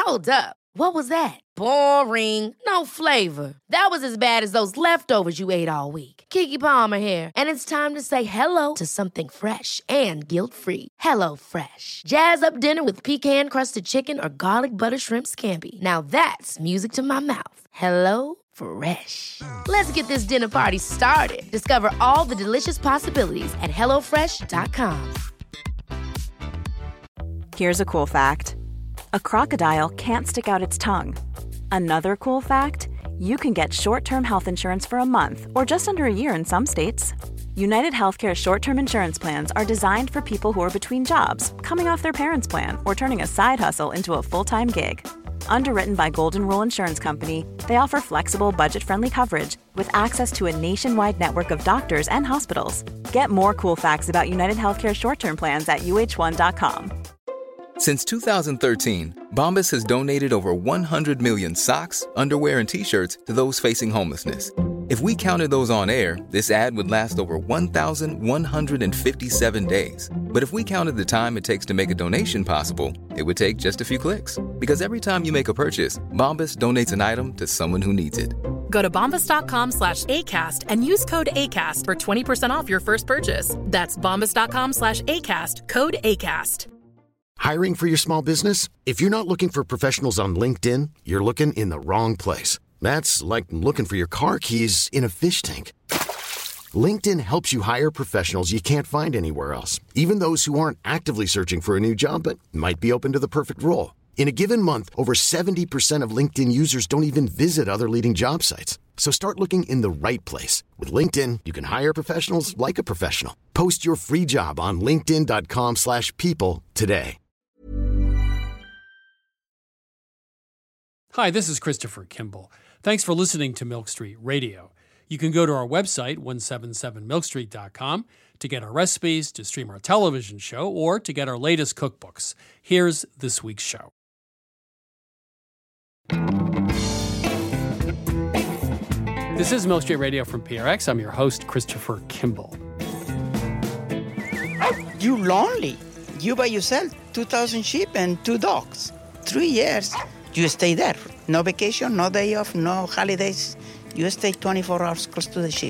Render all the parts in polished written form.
Hold up. What was that? Boring. No flavor. That was as bad as those leftovers you ate all week. Keke Palmer here, and it's time to say hello to something fresh and guilt-free. Hello Fresh. Jazz up dinner with pecan-crusted chicken or garlic butter shrimp scampi. Now that's music to my mouth. Hello Fresh. Let's get this dinner party started. Discover all the delicious possibilities at hellofresh.com. Here's a cool fact. A crocodile can't stick out its tongue. Another cool fact, you can get short-term health insurance for a month or just under a year in some states. United Healthcare short-term insurance plans are designed for people who are between jobs, coming off their parents' plan, or turning a side hustle into a full-time gig. Underwritten by Golden Rule Insurance Company, they offer flexible, budget-friendly coverage with access to a nationwide network of doctors and hospitals. Get more cool facts about United Healthcare short-term plans at uh1.com. Since 2013, Bombas has donated over 100 million socks, underwear, and T-shirts to those facing homelessness. If we counted those on air, this ad would last over 1,157 days. But if we counted the time it takes to make a donation possible, it would take just a few clicks. Because every time you make a purchase, Bombas donates an item to someone who needs it. Go to bombas.com/ACAST and use code ACAST for 20% off your first purchase. That's bombas.com/ACAST, code ACAST. Hiring for your small business? If you're not looking for professionals on LinkedIn, you're looking in the wrong place. That's like looking for your car keys in a fish tank. LinkedIn helps you hire professionals you can't find anywhere else, even those who aren't actively searching for a new job but might be open to the perfect role. In a given month, over 70% of LinkedIn users don't even visit other leading job sites. So start looking in the right place. With LinkedIn, you can hire professionals like a professional. Post your free job on linkedin.com/people today. Hi, this is Christopher Kimball. Thanks for listening to Milk Street Radio. You can go to our website, 177milkstreet.com, to get our recipes, to stream our television show, or to get our latest cookbooks. Here's this week's show. This is Milk Street Radio from PRX. I'm your host, Christopher Kimball. You lonely. You by yourself, 2,000 sheep and 2 dogs. 3 years. You stay there. No vacation, no day off, no holidays. You stay 24 hours close to the sheep.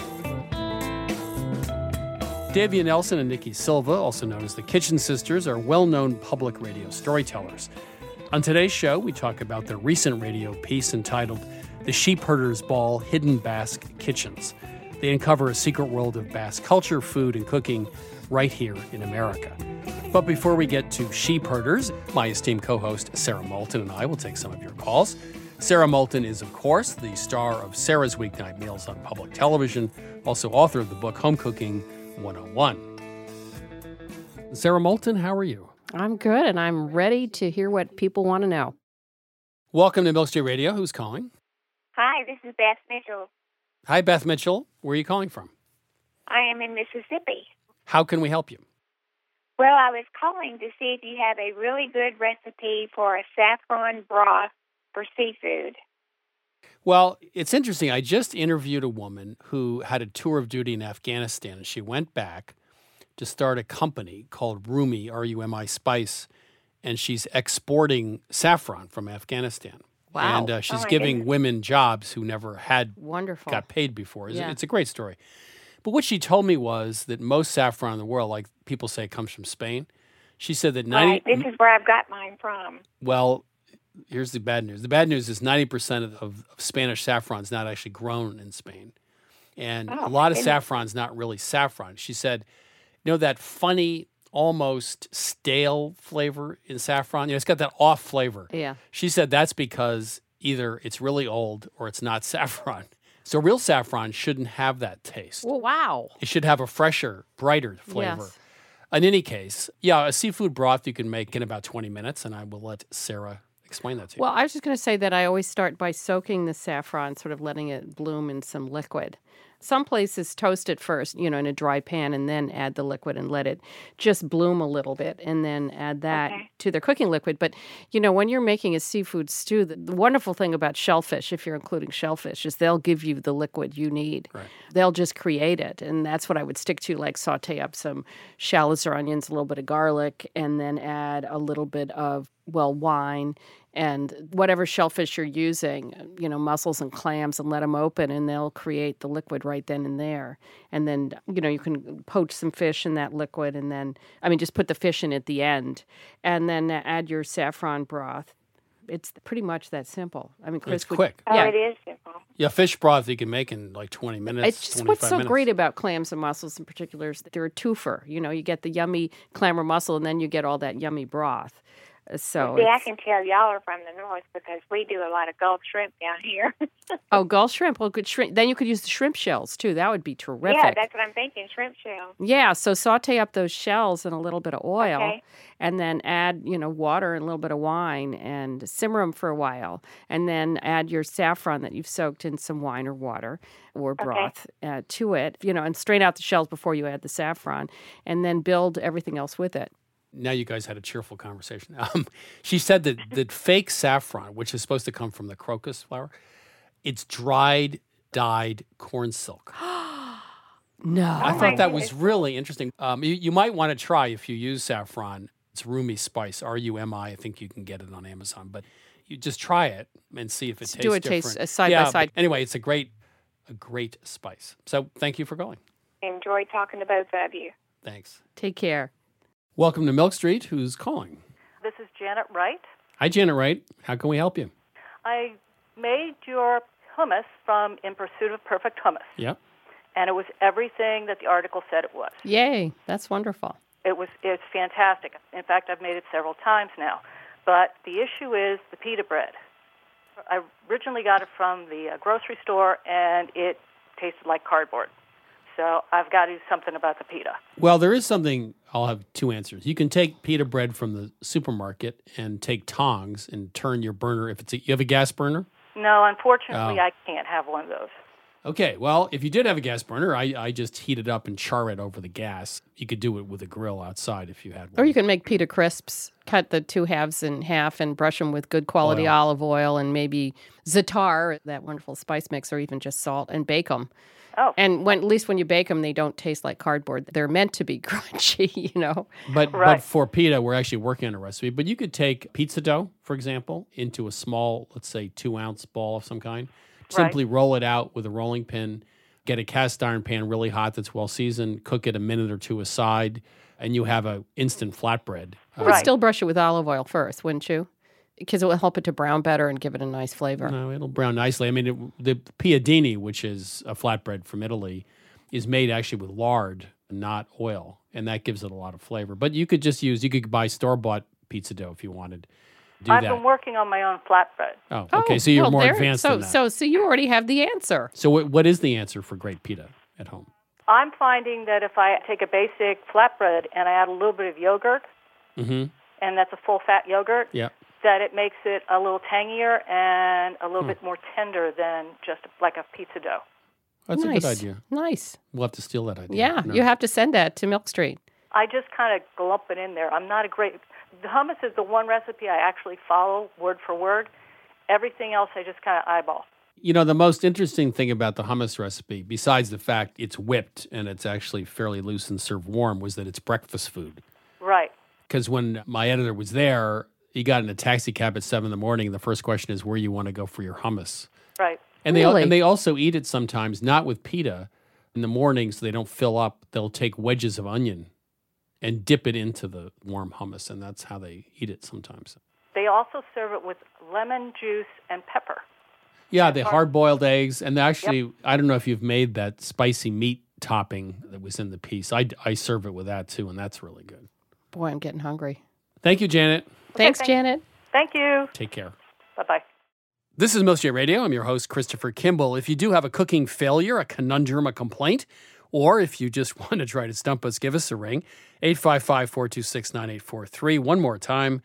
Davia Nelson and Nikki Silva, also known as the Kitchen Sisters, are well-known public radio storytellers. On today's show, we talk about their recent radio piece entitled The Sheep Herder's Ball: Hidden Basque Kitchens. They uncover a secret world of Basque culture, food, and cooking right here in America. But before we get to sheep herders, my esteemed co-host Sarah Moulton and I will take some of your calls. Sarah Moulton is, of course, the star of Sarah's Weeknight Meals on public television, also author of the book Home Cooking 101. Sarah Moulton, how are you? I'm good, and I'm ready to hear what people want to know. Welcome to Milk Street Radio. Who's calling? Hi, this is Beth Mitchell. Hi, Beth Mitchell. Where are you calling from? I am in Mississippi. How can we help you? Well, I was calling to see if you have a really good recipe for a saffron broth for seafood. Well, it's interesting. I just interviewed a woman who had a tour of duty in Afghanistan, and she went back to start a company called Rumi, R-U-M-I Spice, and she's exporting saffron from Afghanistan. Wow. And she's giving women jobs who never had Wonderful. got paid before. Yeah. It's a great story. But what she told me was that most saffron in the world, like people say, comes from Spain. She said that Right, this is where I've got mine from. Well, here's the bad news. The bad news is 90% of Spanish saffron is not actually grown in Spain. And a lot of saffron is not really saffron. She said, that funny, almost stale flavor in saffron? It's got that off flavor. Yeah. She said that's because either it's really old or it's not saffron. So real saffron shouldn't have that taste. Well, wow. It should have a fresher, brighter flavor. Yes. In any case, a seafood broth you can make in about 20 minutes, and I will let Sarah explain that to you. Well, I was just going to say that I always start by soaking the saffron, sort of letting it bloom in some liquid. Some places toast it first, in a dry pan, and then add the liquid and let it just bloom a little bit, and then add that to their cooking liquid. But, when you're making a seafood stew, the wonderful thing about shellfish, if you're including shellfish, is they'll give you the liquid you need. Right. They'll just create it, and that's what I would stick to, like saute up some shallots or onions, a little bit of garlic, and then add a little bit of, wine, and whatever shellfish you're using, mussels and clams, and let them open, and they'll create the liquid right then and there. And then, you can poach some fish in that liquid, and then, just put the fish in at the end, and then add your saffron broth. It's pretty much that simple. Chris, it's quick. Oh, it is simple. Yeah, fish broth you can make in like 20 minutes, It's just 25 what's so minutes. great about clams and mussels in particular is that they're a twofer. You get the yummy clam or mussel, and then you get all that yummy broth. So See, I can tell y'all are from the north because we do a lot of Gulf shrimp down here. Oh, Gulf shrimp. Well, good shrimp. Then you could use the shrimp shells, too. That would be terrific. Yeah, that's what I'm thinking, shrimp shells. Yeah, so saute up those shells in a little bit of oil, Okay. and then add, water and a little bit of wine and simmer them for a while. And then add your saffron that you've soaked in some wine or water or broth to it, and strain out the shells before you add the saffron, and then build everything else with it. Now you guys had a cheerful conversation. She said that fake saffron, which is supposed to come from the crocus flower, it's dried, dyed corn silk. No. I thought that was really interesting. You might want to try if you use saffron. It's Rumi Spice, R-U-M-I. I think you can get it on Amazon. But you just try it and see if it tastes different. Do a taste side by side. Anyway, it's a great spice. So thank you for going. Enjoy talking to both of you. Thanks. Take care. Welcome to Milk Street. Who's calling? This is Janet Wright. Hi, Janet Wright. How can we help you? I made your hummus from In Pursuit of Perfect Hummus. Yep. And it was everything that the article said it was. Yay. That's wonderful. It's fantastic. In fact, I've made it several times now. But the issue is the pita bread. I originally got it from the grocery store, and it tasted like cardboard. So I've got to do something about the pita. Well, there is something. I'll have two answers. You can take pita bread from the supermarket and take tongs and turn your burner. You have a gas burner? No, unfortunately, I can't have one of those. Okay, well, if you did have a gas burner, I just heat it up and char it over the gas. You could do it with a grill outside if you had one. Or you can make pita crisps, cut the two halves in half and brush them with good quality olive oil and maybe za'atar, that wonderful spice mix, or even just salt, and bake them. Oh. And at least when you bake them, they don't taste like cardboard. They're meant to be crunchy, But for pita, we're actually working on a recipe. But you could take pizza dough, for example, into a small, let's say, 2-ounce ball of some kind. Simply roll it out with a rolling pin. Get a cast iron pan really hot that's well seasoned. Cook it a minute or two aside, and you have an instant flatbread. You would still brush it with olive oil first, wouldn't you? Because it will help it to brown better and give it a nice flavor. No, it'll brown nicely. I mean, the piadini, which is a flatbread from Italy, is made actually with lard, not oil, and that gives it a lot of flavor. But you could you could buy store-bought pizza dough if you wanted. I've been working on my own flatbread. Oh, okay. So you're more advanced than that. So you already have the answer. So what is the answer for great pita at home? I'm finding that if I take a basic flatbread and I add a little bit of yogurt, and that's a full-fat yogurt, that it makes it a little tangier and a little bit more tender than just like a pizza dough. That's a good idea. Nice. We'll have to steal that idea. Yeah, you have to send that to Milk Street. I just kind of glump it in there. I'm not a great... The hummus is the one recipe I actually follow word for word. Everything else I just kind of eyeball. The most interesting thing about the hummus recipe, besides the fact it's whipped and it's actually fairly loose and served warm, was that it's breakfast food. Right. Because when my editor was there, he got in a taxi cab at 7 a.m, and the first question is where you want to go for your hummus. Right. And they also eat it sometimes, not with pita. In the morning, so they don't fill up, they'll take wedges of onion and dip it into the warm hummus, and that's how they eat it sometimes. They also serve it with lemon juice and pepper. Yeah, the hard-boiled eggs. And actually, I don't know if you've made that spicy meat topping that was in the piece. I serve it with that, too, and that's really good. Boy, I'm getting hungry. Thank you, Janet. Thanks, Janet. Thank you. Take care. Bye-bye. This is Milk Street Radio. I'm your host, Christopher Kimball. If you do have a cooking failure, a conundrum, a complaint, or if you just want to try to stump us, give us a ring, 855-426-9843. One more time,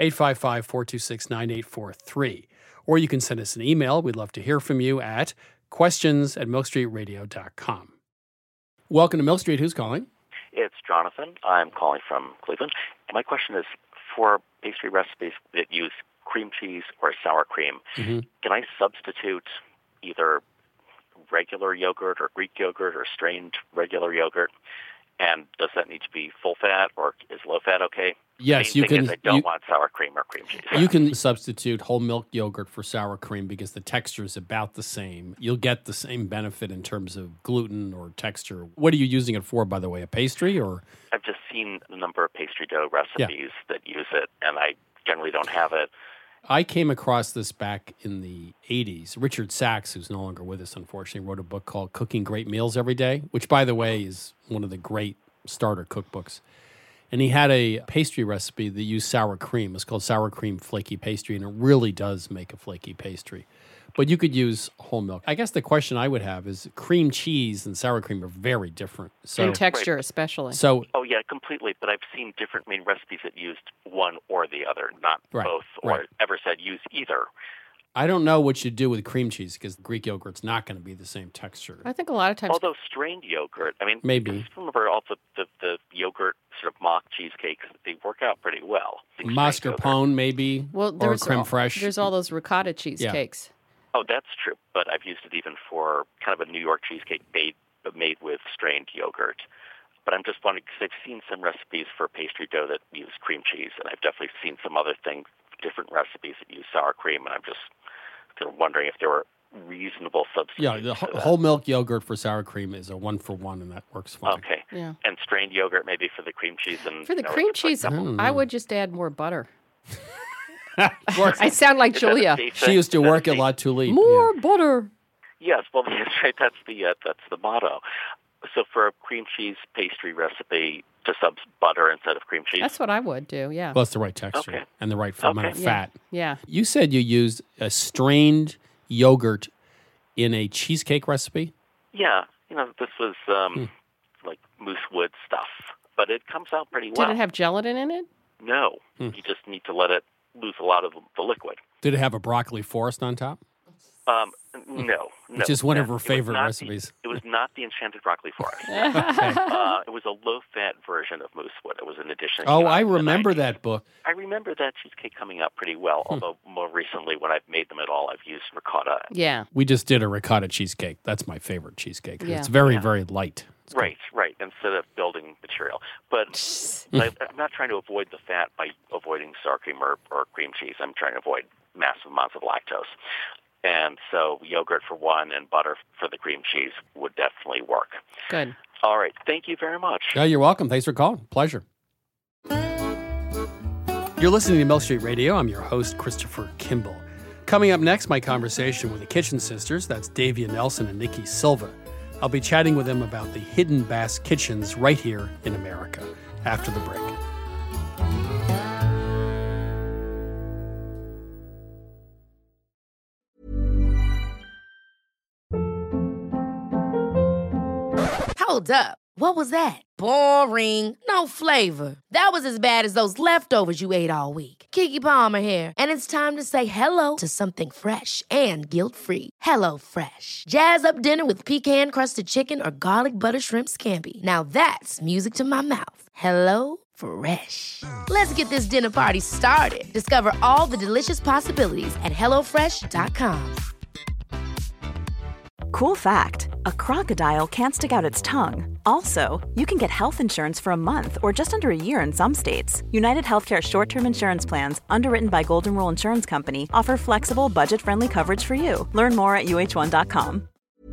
855-426-9843. Or you can send us an email. We'd love to hear from you at questions@milkstreetradio.com. Welcome to Milk Street. Who's calling? It's Jonathan. I'm calling from Cleveland. My question is, for pastry recipes that use cream cheese or sour cream, can I substitute either regular yogurt or Greek yogurt or strained regular yogurt And does that need to be full fat, or is low fat okay? Yes, Main you thing can. Is I don't want sour cream or cream cheese. You can substitute whole milk yogurt for sour cream because the texture is about the same. You'll get the same benefit in terms of gluten or texture. What are you using it for, by the way? A pastry or? I've just seen a number of pastry dough recipes that use it, and I generally don't have it. I came across this back in the 80s. Richard Sachs, who's no longer with us, unfortunately, wrote a book called Cooking Great Meals Every Day, which, by the way, is one of the great starter cookbooks. And he had a pastry recipe that used sour cream. It's called sour cream flaky pastry, and it really does make a flaky pastry. But you could use whole milk. I guess the question I would have is cream cheese and sour cream are very different. So, in texture, especially. So, oh, yeah, completely. But I've seen different recipes that used one or the other, not both, or ever said use either. I don't know what you do with cream cheese because Greek yogurt's not going to be the same texture. I think a lot of times. Although strained yogurt, I mean, maybe. Remember all the yogurt sort of mock cheesecakes, they work out pretty well. Mascarpone, maybe, or creme fraiche. There's all those ricotta cheesecakes. Yeah. Oh, that's true. But I've used it even for kind of a New York cheesecake made with strained yogurt. But I'm just wondering, because I've seen some recipes for pastry dough that use cream cheese, and I've definitely seen some other things, different recipes that use sour cream, and I'm just wondering if there were reasonable substitutes. Yeah, the whole milk yogurt for sour cream is a 1-for-1, and that works fine. Okay. Yeah. And strained yogurt maybe for the cream cheese. And for the cream cheese, I would just add more butter. I sound like Julia. She used to work at La Tulipe. More butter. Yes, well, that's right. That's the motto. So for a cream cheese pastry recipe, to sub butter instead of cream cheese? That's what I would do, yeah. Well, it's the right texture and the right amount of fat. Yeah. You said you used a strained yogurt in a cheesecake recipe? Yeah. This was like moose wood stuff, but it comes out pretty well. Did it have gelatin in it? No. You just need to let it lose a lot of the liquid. Did it have a broccoli forest on top? No. Which is one of her favorite recipes. It was not the enchanted broccoli forest. It was a low-fat version of moosewood. It was an addition. Oh, I remember that book. I remember that cheesecake coming out pretty well, although more recently when I've made them at all, I've used ricotta. Yeah. We just did a ricotta cheesecake. That's my favorite cheesecake. Yeah. It's very, very light. Right, instead of building material. But I'm not trying to avoid the fat by avoiding sour cream or cream cheese. I'm trying to avoid massive amounts of lactose. And so yogurt for one and butter for the cream cheese would definitely work. Good. All right. Thank you very much. Yeah, you're welcome. Thanks for calling. Pleasure. You're listening to Milk Street Radio. I'm your host, Christopher Kimball. Coming up next, my conversation with the Kitchen Sisters. That's Davia Nelson and Nikki Silva. I'll be chatting with them about the Hidden Bass Kitchens right here in America after the break. Hold up. What was that? Boring. No flavor. That was as bad as those leftovers you ate all week. Keke Palmer here, and it's time to say hello to something fresh and guilt-free. Hello Fresh. Jazz up dinner with pecan-crusted chicken or garlic butter shrimp scampi. Now that's music to my mouth. Hello Fresh. Let's get this dinner party started. Discover all the delicious possibilities at HelloFresh.com. Cool fact, a crocodile can't stick out its tongue. Also, you can get health insurance for a month or just under a year in some states. United Healthcare short-term insurance plans, underwritten by Golden Rule Insurance Company, offer flexible, budget-friendly coverage for you. Learn more at UH1.com.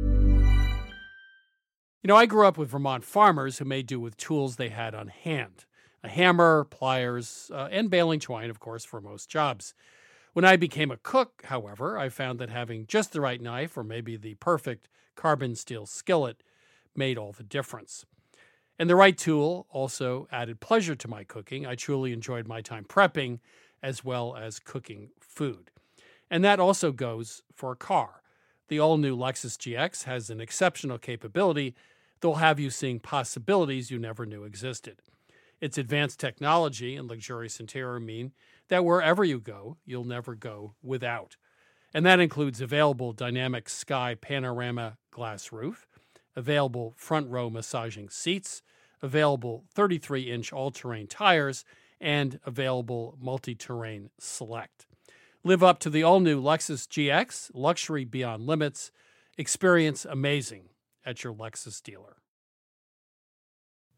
I grew up with Vermont farmers who made do with tools they had on hand. A hammer, pliers, and baling twine, of course, for most jobs. When I became a cook, however, I found that having just the right knife or maybe the perfect carbon steel skillet made all the difference. And the right tool also added pleasure to my cooking. I truly enjoyed my time prepping as well as cooking food. And that also goes for a car. The all-new Lexus GX has an exceptional capability that will have you seeing possibilities you never knew existed. Its advanced technology and luxurious interior mean that wherever you go, you'll never go without. And that includes available dynamic sky panorama glass roof, available front row massaging seats, available 33-inch all-terrain tires, and available multi-terrain select. Live up to the all-new Lexus GX, luxury beyond limits. Experience amazing at your Lexus dealer.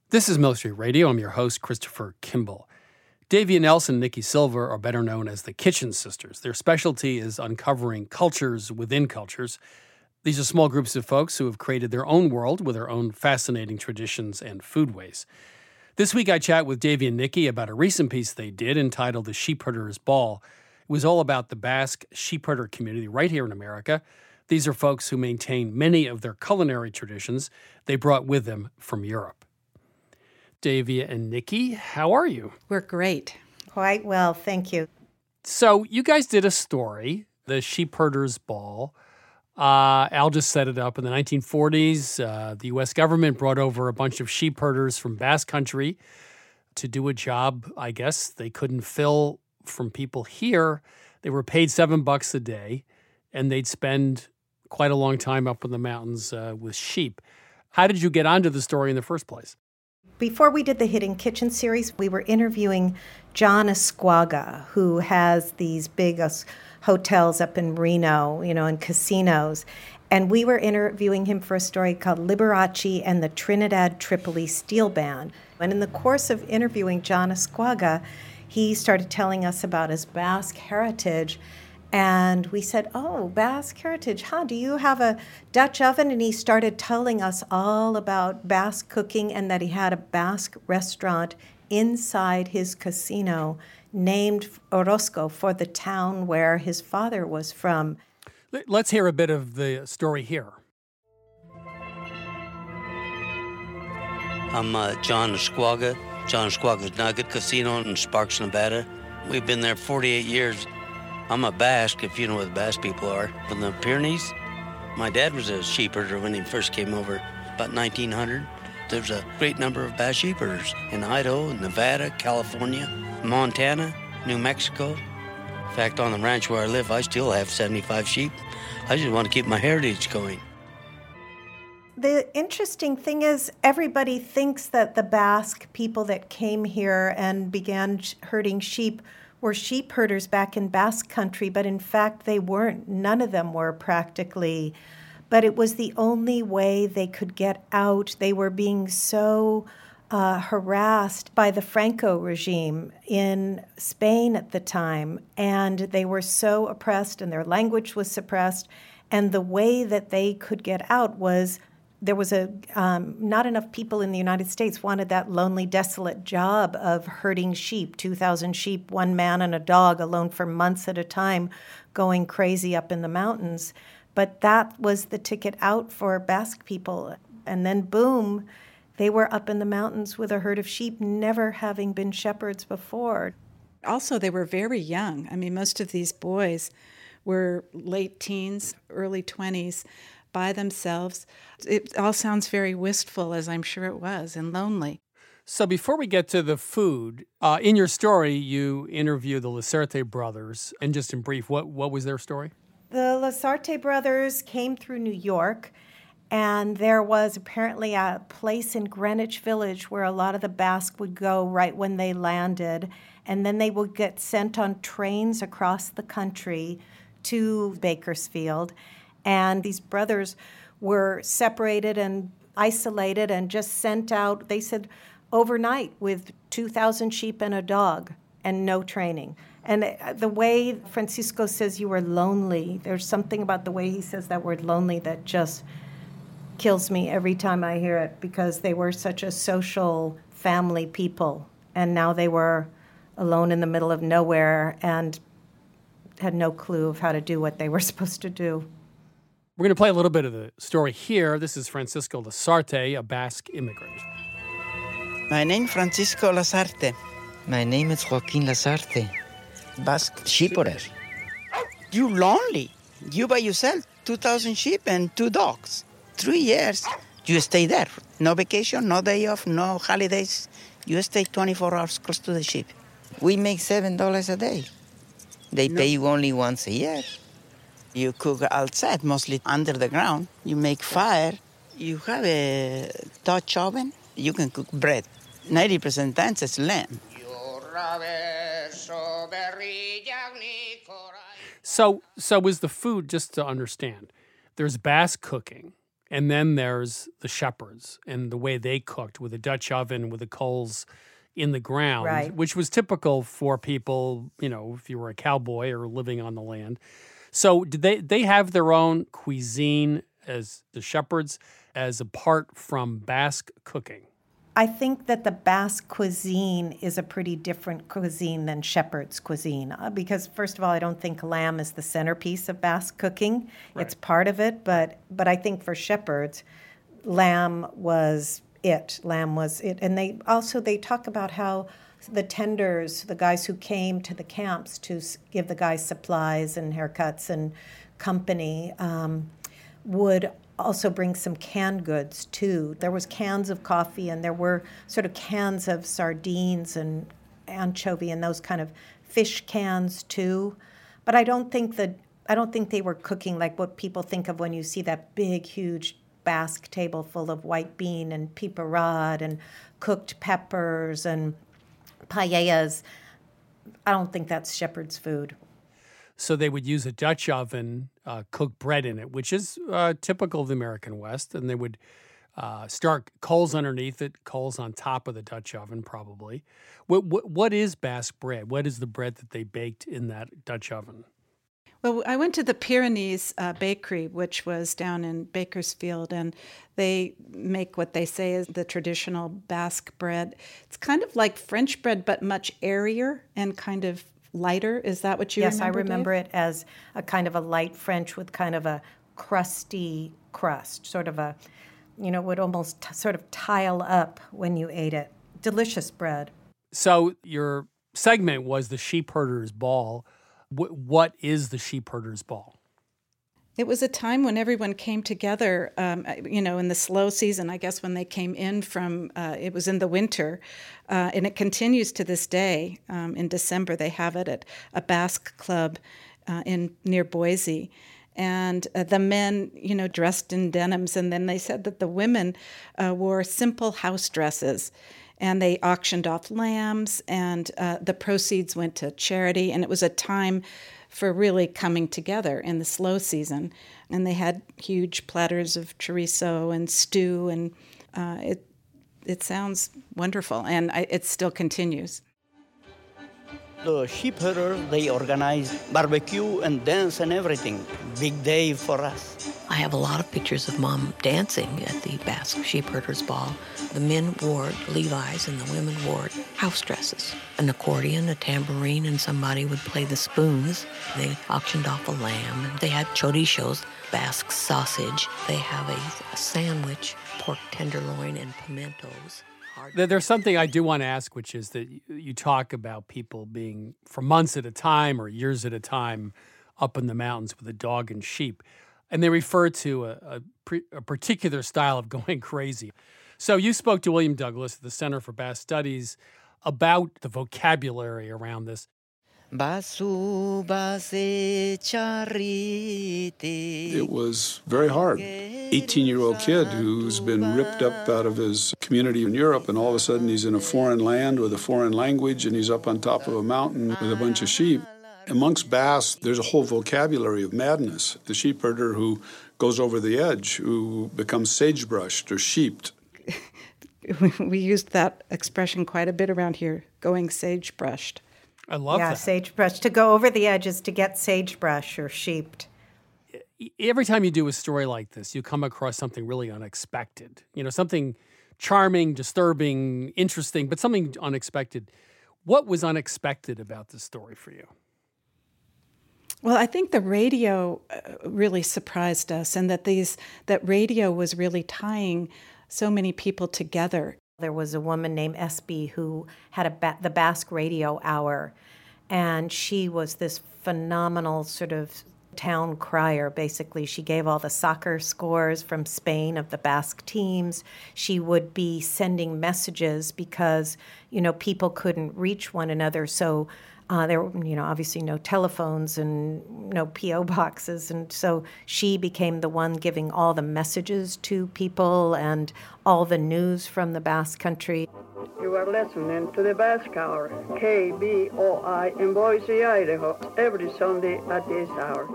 This is Military Radio. I'm your host, Christopher Kimball. Davia Nelson and Nikki Silva are better known as the Kitchen Sisters. Their specialty is uncovering cultures within cultures. These are small groups of folks who have created their own world with their own fascinating traditions and foodways. This week I chat with Davia and Nikki about a recent piece they did entitled The Sheepherder's Ball. It was all about the Basque sheepherder community right here in America. These are folks who maintain many of their culinary traditions they brought with them from Europe. Davia and Nikki, how are you? We're great. Quite well, thank you. So you guys did a story, The Sheepherder's Ball. Al just set it up in the 1940s. The U.S. government brought over a bunch of sheepherders from Basque Country to do a job, I guess, they couldn't fill from people here. They were paid $7 a day, and they'd spend quite a long time up in the mountains with sheep. How did you get onto the story in the first place? Before we did the Hidden Kitchen series, we were interviewing John Esquaga, who has these big hotels up in Reno, and casinos. And we were interviewing him for a story called Liberace and the Trinidad Tripoli Steel Band. And in the course of interviewing John Esquaga, he started telling us about his Basque heritage. And we said, oh, Basque heritage, do you have a Dutch oven? And he started telling us all about Basque cooking and that he had a Basque restaurant inside his casino named Orozco for the town where his father was from. Let's hear a bit of the story here. I'm John Esquaga, John Esquaga's Nugget Casino in Sparks, Nevada. We've been there 48 years. I'm a Basque, if you know what the Basque people are, from the Pyrenees. My dad was a sheepherder when he first came over, about 1900. There's a great number of Basque sheepherders in Idaho, Nevada, California, Montana, New Mexico. In fact, on the ranch where I live, I still have 75 sheep. I just want to keep my heritage going. The interesting thing is everybody thinks that the Basque people that came here and began herding sheep were sheep herders back in Basque Country, but in fact they weren't. None of them were practically. But it was the only way they could get out. They were being so harassed by the Franco regime in Spain at the time, and they were so oppressed and their language was suppressed. And the way that they could get out was there was not enough people in the United States wanted that lonely, desolate job of herding sheep, 2,000 sheep, one man and a dog alone for months at a time, going crazy up in the mountains. But that was the ticket out for Basque people. And then, boom, they were up in the mountains with a herd of sheep, never having been shepherds before. Also, they were very young. I mean, most of these boys were late teens, early 20s, by themselves. It all sounds very wistful, as I'm sure it was, and lonely. So before we get to the food, in your story, you interview the Lasarte brothers. And just in brief, what was their story? The Lasarte brothers came through New York, and there was apparently a place in Greenwich Village where a lot of the Basque would go right when they landed, and then they would get sent on trains across the country to Bakersfield. And these brothers were separated and isolated and just sent out, they said, overnight with 2,000 sheep and a dog and no training. And the way Francisco says you were lonely, there's something about the way he says that word lonely that just kills me every time I hear it, because they were such a social family people. And now they were alone in the middle of nowhere and had no clue of how to do what they were supposed to do. We're going to play a little bit of the story here. This is Francisco Lasarte, a Basque immigrant. My name Francisco Lasarte. My name is Joaquin Lasarte. Basque sheepherder. You lonely. You by yourself, 2,000 sheep and 2 dogs. 3 years, you stay there. No vacation, no day off, no holidays. You stay 24 hours close to the sheep. We make $7 a day. They pay you only once a year. You cook outside, mostly under the ground. You make fire. You have a Dutch oven. You can cook bread. 90% times it's lamb. So is the food, just to understand, there's Basque cooking, And then there's the shepherds and the way they cooked with a Dutch oven with the coals in the ground, Right. which was typical for people, if you were a cowboy or living on the land. So did they have their own cuisine as the shepherds, as apart from Basque cooking? I think that the Basque cuisine is a pretty different cuisine than shepherd's cuisine because, first of all, I don't think lamb is the centerpiece of Basque cooking. Right. It's part of it, but I think for shepherds, lamb was it. And they talk about how the tenders, the guys who came to the camps to give the guys supplies and haircuts and company, would also bring some canned goods too. There was cans of coffee and there were sort of cans of sardines and anchovy and those kind of fish cans too. But I don't think they were cooking like what people think of when you see that big, huge Basque table full of white bean and piperad and cooked peppers and paellas. I don't think that's shepherd's food. So they would use a Dutch oven, cook bread in it, which is typical of the American West. And they would start coals underneath it, coals on top of the Dutch oven, probably. What is Basque bread? What is the bread that they baked in that Dutch oven? Well, I went to the Pyrenees bakery, which was down in Bakersfield, and they make what they say is the traditional Basque bread. It's kind of like French bread, but much airier and kind of lighter. Is that what you remember? Yes, I remember Dave? it as a kind of a light French with kind of a crusty crust, sort of would almost sort of tile up when you ate it. Delicious bread. So your segment was the Sheepherder's Ball. What is the Sheepherder's Ball? It was a time when everyone came together, in the slow season, I guess when they came in from, it was in the winter, and it continues to this day. In December, they have it at a Basque club near Boise. And the men, dressed in denims, and then they said that the women wore simple house dresses. And they auctioned off lambs, and the proceeds went to charity, and it was a time for really coming together in the slow season. And they had huge platters of chorizo and stew, and it sounds wonderful, and it still continues. The sheep herders, they organize barbecue and dance and everything. Big day for us. I have a lot of pictures of Mom dancing at the Basque Sheepherders Ball. The men wore Levi's and the women wore house dresses. An accordion, a tambourine, and somebody would play the spoons. They auctioned off a lamb. They had chorizos, Basque sausage. They have a sandwich, pork tenderloin, and pimentos. There's something I do want to ask, which is that you talk about people being for months at a time or years at a time up in the mountains with a dog and sheep. And they refer to a particular style of going crazy. So you spoke to William Douglas at the Center for Basque Studies about the vocabulary around this. It was very hard. 18-year-old kid who's been ripped up out of his community in Europe, and all of a sudden he's in a foreign land with a foreign language, and he's up on top of a mountain with a bunch of sheep. Amongst Basque, there's a whole vocabulary of madness. The sheep herder who goes over the edge, who becomes sagebrushed or sheeped. We used that expression quite a bit around here, going sagebrushed. I love that. Yeah, sagebrush. To go over the edge is to get sagebrush or sheeped. Every time you do a story like this, you come across something really unexpected. Something charming, disturbing, interesting, but something unexpected. What was unexpected about this story for you? Well, I think the radio really surprised us, and that radio was really tying so many people together. There was a woman named SB who had the Basque Radio Hour, and she was this phenomenal sort of town crier, basically. She gave all the soccer scores from Spain of the Basque teams. She would be sending messages because, people couldn't reach one another, so there were, obviously no telephones and no P.O. boxes. And so she became the one giving all the messages to people and all the news from the Basque country. You are listening to the Basque Hour, KBOI in Boise, Idaho, every Sunday at this hour.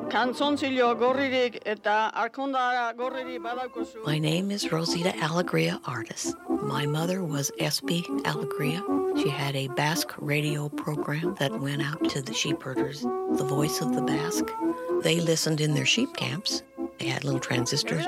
My name is Rosita Alegria Artis. My mother was S.B. Alegria. She had a Basque radio program that went out to the sheep herders, the voice of the Basque. They listened in their sheep camps. They had little transistors.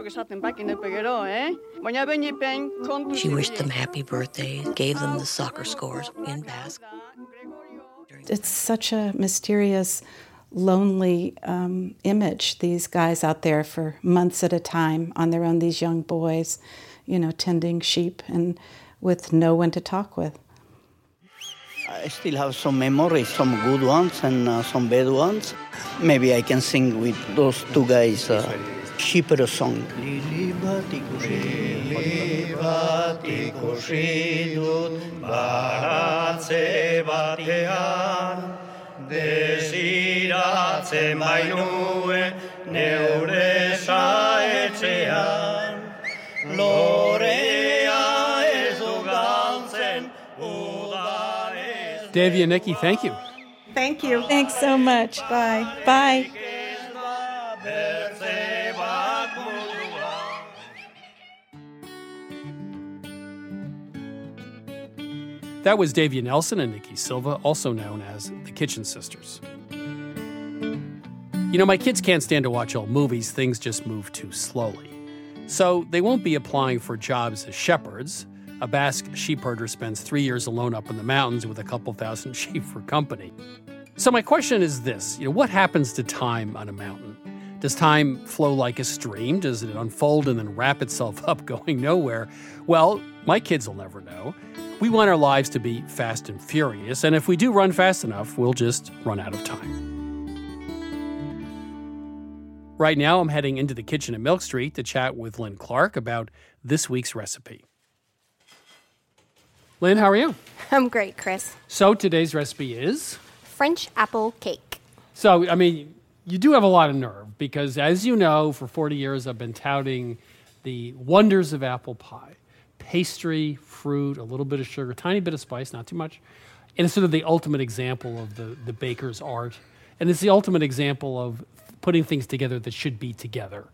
She wished them happy birthdays, gave them the soccer scores in Basque. It's such a mysterious, lonely image, these guys out there for months at a time on their own, these young boys, tending sheep and with no one to talk with. I still have some memories, some good ones and some bad ones. Maybe I can sing with those two guys shepherd song. Davia and Nikki, thank you. Thank you. Thanks so much. Bye. Bye. That was Davia Nelson and Nikki Silva, also known as the Kitchen Sisters. My kids can't stand to watch old movies. Things just move too slowly. So they won't be applying for jobs as shepherds. A Basque sheep herder spends 3 years alone up in the mountains with a couple thousand sheep for company. So my question is this, what happens to time on a mountain? Does time flow like a stream? Does it unfold and then wrap itself up going nowhere? Well, my kids will never know. We want our lives to be fast and furious, and if we do run fast enough, we'll just run out of time. Right now, I'm heading into the kitchen at Milk Street to chat with Lynn Clark about this week's recipe. Lynn, how are you? I'm great, Chris. So today's recipe is? French apple cake. So, you do have a lot of nerve because, as you know, for 40 years I've been touting the wonders of apple pie. Pastry, fruit, a little bit of sugar, tiny bit of spice, not too much. And it's sort of the ultimate example of the baker's art. And it's the ultimate example of putting things together that should be together.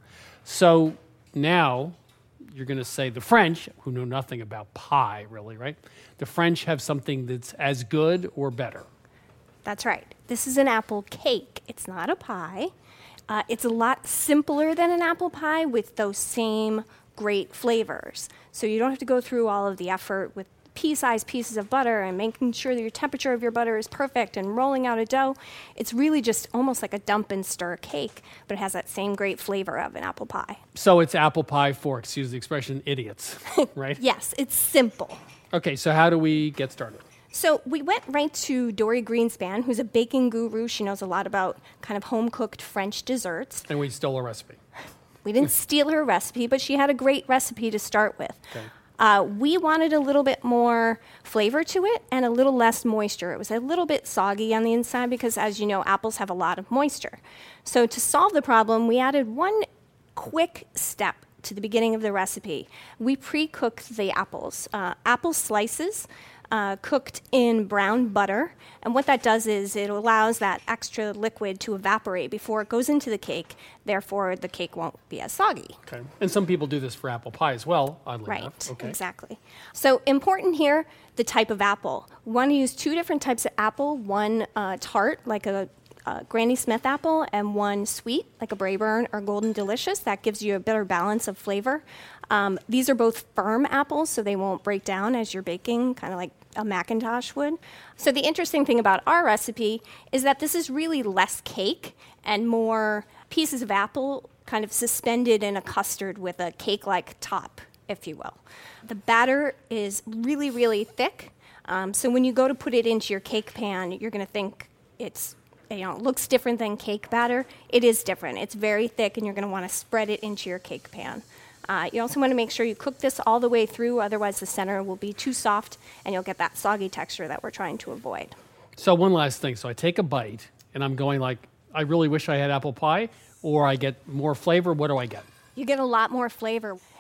So now you're going to say the French, who know nothing about pie, really, right? The French have something that's as good or better. That's right. This is an apple cake. It's not a pie. It's a lot simpler than an apple pie with those same great flavors. So you don't have to go through all of the effort with pea-sized pieces of butter and making sure that your temperature of your butter is perfect and rolling out a dough. It's really just almost like a dump and stir cake, but it has that same great flavor of an apple pie. So it's apple pie for, excuse the expression, idiots, right? Yes, it's simple. Okay, so how do we get started? So we went right to Dory Greenspan, who's a baking guru. She knows a lot about kind of home-cooked French desserts. And we stole a recipe. We didn't steal her recipe, but she had a great recipe to start with. Okay. We wanted a little bit more flavor to it and a little less moisture. It was a little bit soggy on the inside because, as you know, apples have a lot of moisture. So to solve the problem, we added one quick step to the beginning of the recipe. We pre-cooked the apples. Apple slices cooked in brown butter. And what that does is it allows that extra liquid to evaporate before it goes into the cake. Therefore, the cake won't be as soggy. Okay. And some people do this for apple pie as well, oddly enough. Right, Okay. Exactly. So important here, the type of apple. We want to use two different types of apple, one tart, like a Granny Smith apple, and one sweet, like a Braeburn or Golden Delicious. That gives you a better balance of flavor. These are both firm apples, so they won't break down as you're baking, kind of like a Macintosh would. So the interesting thing about our recipe is that this is really less cake and more pieces of apple kind of suspended in a custard with a cake-like top, if you will. The batter is really, really thick. So when you go to put it into your cake pan, you're going to think it looks different than cake batter. It is different. It's very thick, and you're going to want to spread it into your cake pan. You also want to make sure you cook this all the way through, otherwise the center will be too soft, and you'll get that soggy texture that we're trying to avoid. So one last thing. So I take a bite, and I'm going like, I really wish I had apple pie, or I get more flavor. What do I get? You get a lot more flavor.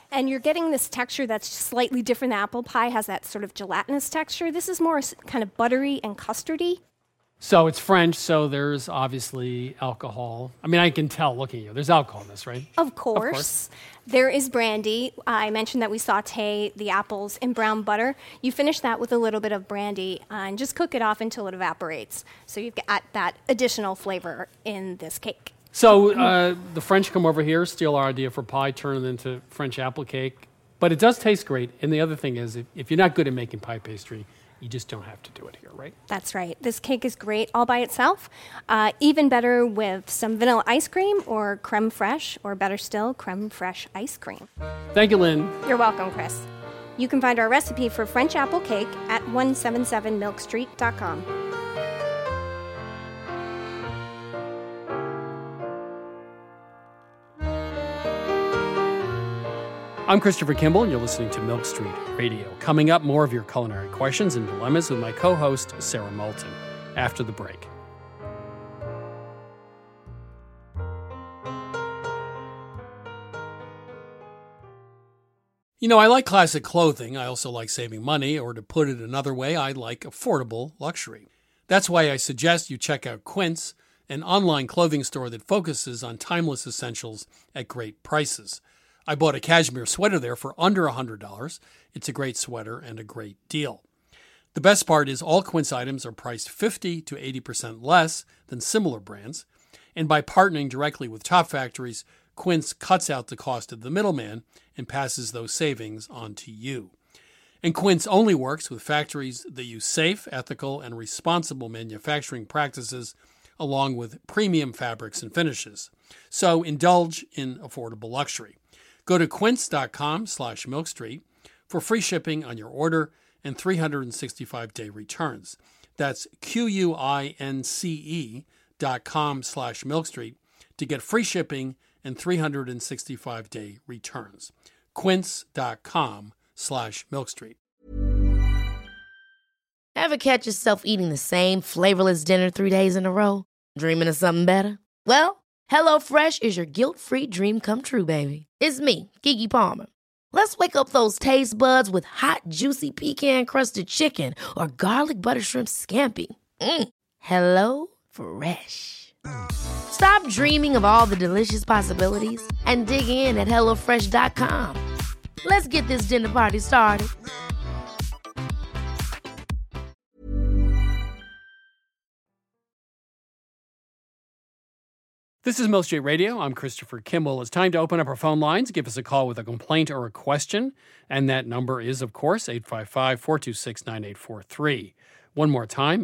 And you're getting this texture that's slightly different. The apple pie has that sort of gelatinous texture. This is more kind of buttery and custardy. So it's French, so there's obviously alcohol. I mean, I can tell looking at you. There's alcohol in this, right? Of course. There is brandy. I mentioned that we saute the apples in brown butter. You finish that with a little bit of brandy and just cook it off until it evaporates. So you get that additional flavor in this cake. So the French come over here, steal our idea for pie, turn it into French apple cake. But it does taste great. And the other thing is, if you're not good at making pie pastry, you just don't have to do it here, right? That's right. This cake is great all by itself. Even better with some vanilla ice cream or creme fraiche, or better still, creme fraiche ice cream. Thank you, Lynn. You're welcome, Chris. You can find our recipe for French apple cake at 177milkstreet.com. I'm Christopher Kimball, and you're listening to Milk Street Radio. Coming up, more of your culinary questions and dilemmas with my co-host, Sarah Moulton, after the break. You know, I like classic clothing. I also like saving money, or to put it another way, I like affordable luxury. That's why I suggest you check out Quince, an online clothing store that focuses on timeless essentials at great prices. I bought a cashmere sweater there for under $100. It's a great sweater and a great deal. The best part is all Quince items are priced 50 to 80% less than similar brands. And by partnering directly with top factories, Quince cuts out the cost of the middleman and passes those savings on to you. And Quince only works with factories that use safe, ethical, and responsible manufacturing practices, along with premium fabrics and finishes. So indulge in affordable luxury. Go to quince.com/milkstreet for free shipping on your order and 365-day returns. That's QUINCE.com/milkstreet to get free shipping and 365-day returns. Quince.com/milkstreet. Ever catch yourself eating the same flavorless dinner 3 days in a row? Dreaming of something better? Well, HelloFresh is your guilt-free dream come true, baby. It's me, Keke Palmer. Let's wake up those taste buds with hot, juicy pecan-crusted chicken or garlic butter shrimp scampi. HelloFresh. Stop dreaming of all the delicious possibilities and dig in at HelloFresh.com. Let's get this dinner party started. This is Milk Street Radio. I'm Christopher Kimball. It's time to open up our phone lines. Give us a call with a complaint or a question. And that number is, of course, 855-426-9843. One more time,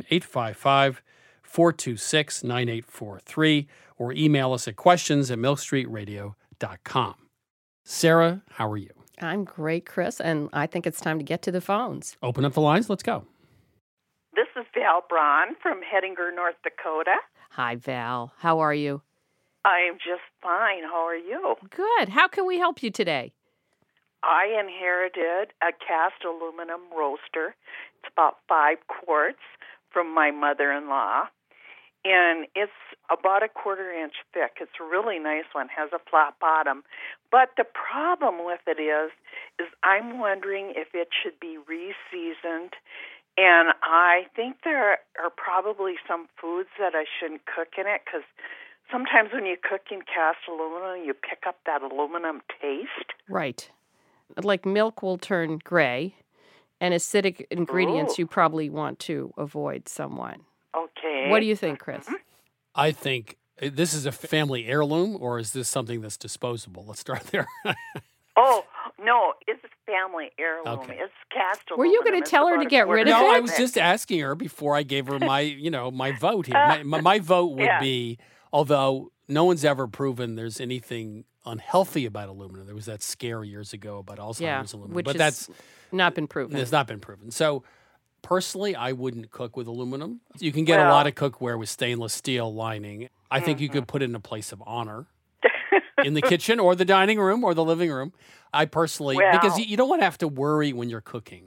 855-426-9843. Or email us at questions@milkstreetradio.com. Sarah, how are you? I'm great, Chris, and I think it's time to get to the phones. Open up the lines. Let's go. This is Val Braun from Hettinger, North Dakota. Hi, Val. How are you? I'm just fine. How are you? Good. How can we help you today? I inherited a cast aluminum roaster. It's about 5 quarts from my mother-in-law, and it's about a 1/4 inch thick. It's a really nice one, has a flat bottom. But the problem with it is I'm wondering if it should be re-seasoned, and I think there are probably some foods that I shouldn't cook in it, because sometimes when you cook in cast aluminum, you pick up that aluminum taste. Right. Like milk will turn gray, and acidic ingredients you probably want to avoid somewhat. Okay. What do you think, Chris? I think this is a family heirloom, or is this something that's disposable? Let's start there. Oh, no, it's a family heirloom. Okay. It's cast aluminum. Were you going to tell her to get rid of it? No, I was just asking her before I gave her my, my vote here. My vote would be, although no one's ever proven there's anything unhealthy about aluminum. There was that scare years ago about Alzheimer's aluminum. Which but has not been proven. It's not been proven. So personally, I wouldn't cook with aluminum. You can get a lot of cookware with stainless steel lining. I think you could put it in a place of honor in the kitchen or the dining room or the living room. I personally, because you don't want to have to worry when you're cooking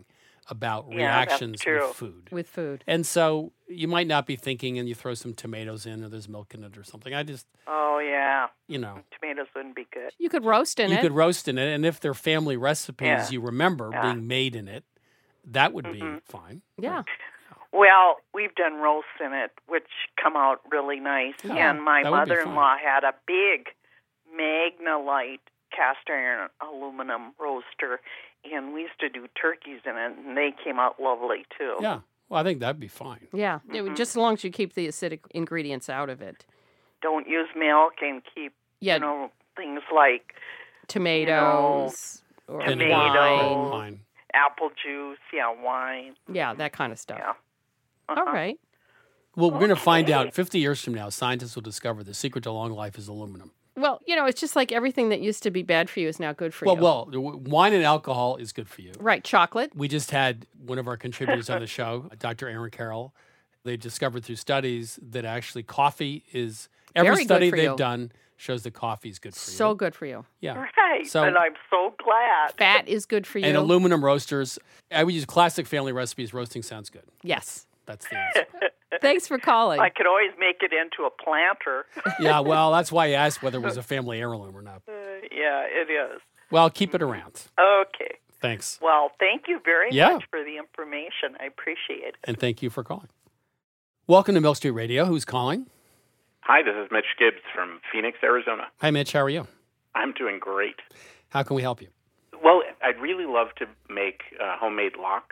about Yeah, that's reactions true. with food. With food. And so you might not be thinking, and you throw some tomatoes in, or there's milk in it or something. Oh, yeah. Tomatoes wouldn't be good. You could roast in it. You could roast in it, and if they're family recipes Yeah. you remember Yeah. being made in it, that would be fine. Yeah. Well, we've done roasts in it, which come out really nice. Yeah, And my that would be mother-in-law had a big Magnalite cast iron aluminum roaster, and we used to do turkeys in it, and they came out lovely, too. Yeah. Well, I think that'd be fine. Yeah, just as long as you keep the acidic ingredients out of it. Don't use milk and keep, things like Tomatoes or tomatoes, wine. apple juice, wine. Yeah, that kind of stuff. Yeah. All right. Well, we're going to find out 50 years from now, scientists will discover the secret to long life is aluminum. Well, it's just like everything that used to be bad for you is now good for you. Well, wine and alcohol is good for you. Right, chocolate. We just had one of our contributors on the show, Dr. Aaron Carroll. They discovered through studies that actually coffee is, every Very good study for they've you. done shows that coffee is good for you. So good for you. Yeah. Right, So- and I'm so glad. Fat is good for you. And aluminum roasters, I would use classic family recipes. Roasting sounds good. Yes. That's the answer. Thanks for calling. I could always make it into a planter. Yeah, well, that's why I asked whether it was a family heirloom or not. Yeah, it is. Well, keep it around. Okay. Thanks. Well, thank you very Yeah. much for the information. I appreciate it. And thank you for calling. Welcome to Milk Street Radio. Who's calling? Hi, this is Mitch Gibbs from Phoenix, Arizona. Hi, Mitch. How are you? I'm doing great. How can we help you? Well, I'd really love to make homemade lox.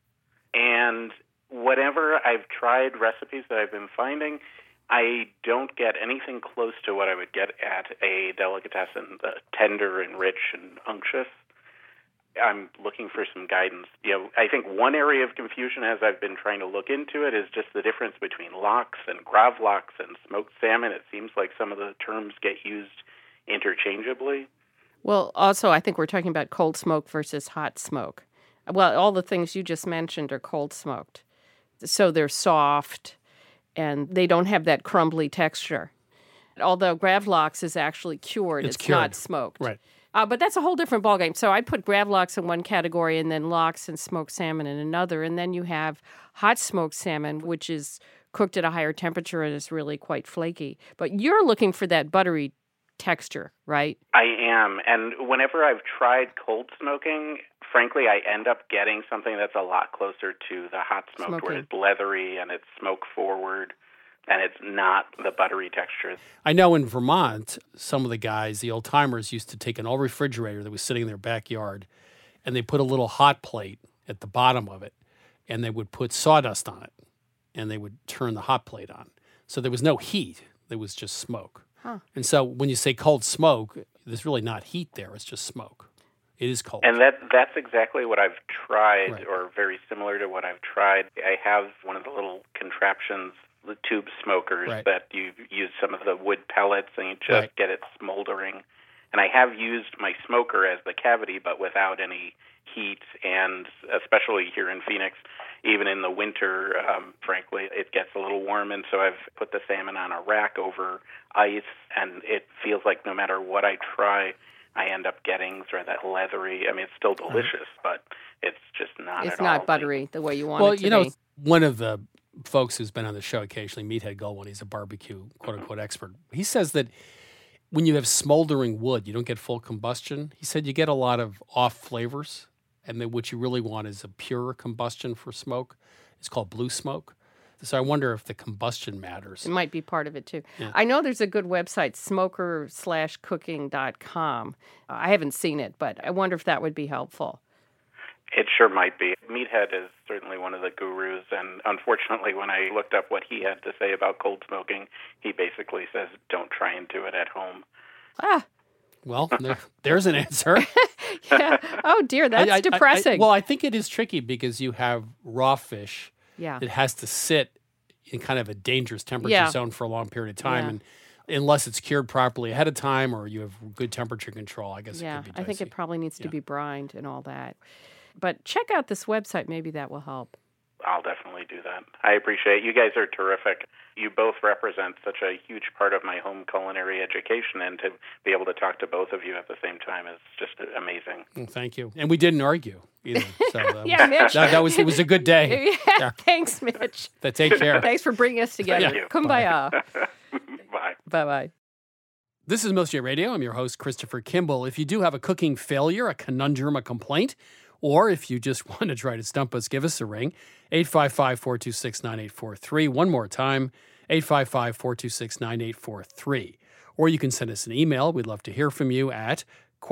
And whatever I've tried recipes that I've been finding, I don't get anything close to what I would get at a delicatessen, tender and rich and unctuous. I'm looking for some guidance. I think one area of confusion as I've been trying to look into it is just the difference between lox and gravlax and smoked salmon. It seems like some of the terms get used interchangeably. Well, also, I think we're talking about cold smoke versus hot smoke. Well, all the things you just mentioned are cold smoked. So they're soft and they don't have that crumbly texture. Although gravlax is actually cured, it's cured. not smoked. Right. But that's a whole different ballgame. So I'd put gravlax in one category and then lox and smoked salmon in another. And then you have hot smoked salmon, which is cooked at a higher temperature and is really quite flaky. But you're looking for that buttery texture, right? I am. And whenever I've tried cold smoking, frankly, I end up getting something that's a lot closer to the hot smoked, where it's leathery and it's smoke forward. And it's not the buttery texture. I know in Vermont, some of the guys, the old timers, used to take an old refrigerator that was sitting in their backyard, and they put a little hot plate at the bottom of it, and they would put sawdust on it, and they would turn the hot plate on. So there was no heat. There was just smoke. Huh. And so when you say cold smoke, there's really not heat there. It's just smoke. It is cold. And that's exactly what I've tried, or very similar to what I've tried. I have one of the little contraptions, the tube smokers, that you use some of the wood pellets and you just get it smoldering. And I have used my smoker as the cavity, but without any heat. And especially here in Phoenix, even in the winter, frankly, it gets a little warm. And so I've put the salmon on a rack over ice, and it feels like no matter what I try, I end up getting sort of that leathery. I mean, it's still delicious, but it's just not It's at not all buttery the way you want Well, it to you know, be. one of the folks who's been on the show occasionally, Meathead Goldwyn, he's a barbecue, quote-unquote, expert. He says that when you have smoldering wood, you don't get full combustion. He said you get a lot of off flavors, and that what you really want is a pure combustion for smoke. It's called blue smoke. So I wonder if the combustion matters. It might be part of it, too. Yeah. I know there's a good website, smoker/cooking.com. I haven't seen it, but I wonder if that would be helpful. It sure might be. Meathead is certainly one of the gurus, and unfortunately, when I looked up what he had to say about cold smoking, he basically says, don't try and do it at home. Ah. Well, there's an answer. Yeah. Oh, dear, that's depressing. Well, I think it is tricky because you have raw fish Yeah. that has to sit in kind of a dangerous temperature zone for a long period of time. Yeah. And unless it's cured properly ahead of time or you have good temperature control, I guess it could be dicey. I think it probably needs to be brined and all that. But check out this website. Maybe that will help. I'll definitely do that. I appreciate it. You guys are terrific. You both represent such a huge part of my home culinary education, and to be able to talk to both of you at the same time is just amazing. Well, thank you. And we didn't argue either. So Mitch. It was a good day. Yeah. Thanks, Mitch. Take care. Thanks for bringing us together. Thank you. Kumbaya. Bye. Bye-bye. This is Milk Street Radio. I'm your host, Christopher Kimball. If you do have a cooking failure, a conundrum, a complaint, or if you just want to try to stump us, give us a ring, 855-426-9843. One more time, 855-426-9843. Or you can send us an email. We'd love to hear from you at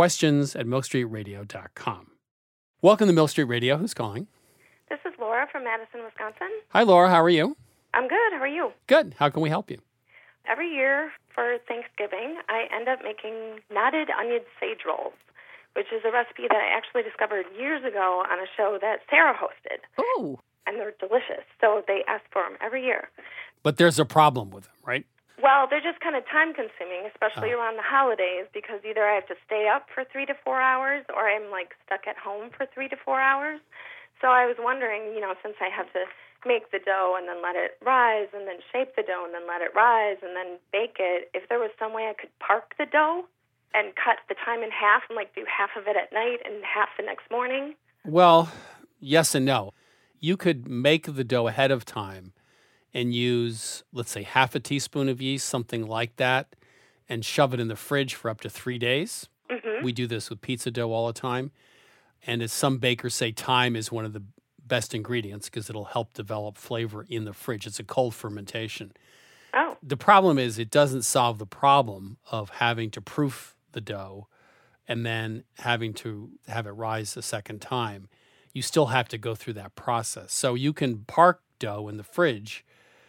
questions@milkstreetradio.com. Welcome to Milk Street Radio. Who's calling? This is Laura from Madison, Wisconsin. Hi, Laura. How are you? I'm good. How are you? Good. How can we help you? Every year for Thanksgiving, I end up making knotted onion sage rolls, which is a recipe that I actually discovered years ago on a show that Sarah hosted. Oh. And they're delicious. So they ask for them every year. But there's a problem with them, right? Well, they're just kind of time-consuming, especially around the holidays, because either I have to stay up for 3 to 4 hours or I'm, stuck at home for 3 to 4 hours. So I was wondering, since I have to make the dough and then let it rise and then shape the dough and then let it rise and then bake it, if there was some way I could park the dough and cut the time in half and, do half of it at night and half the next morning. Well, yes and no. You could make the dough ahead of time and use, let's say, half a teaspoon of yeast, something like that, and shove it in the fridge for up to 3 days. Mm-hmm. We do this with pizza dough all the time. And as some bakers say, thyme is one of the best ingredients because it'll help develop flavor in the fridge. It's a cold fermentation. Oh. The problem is it doesn't solve the problem of having to proof the dough and then having to have it rise a second time. You still have to go through that process. So you can park dough in the fridge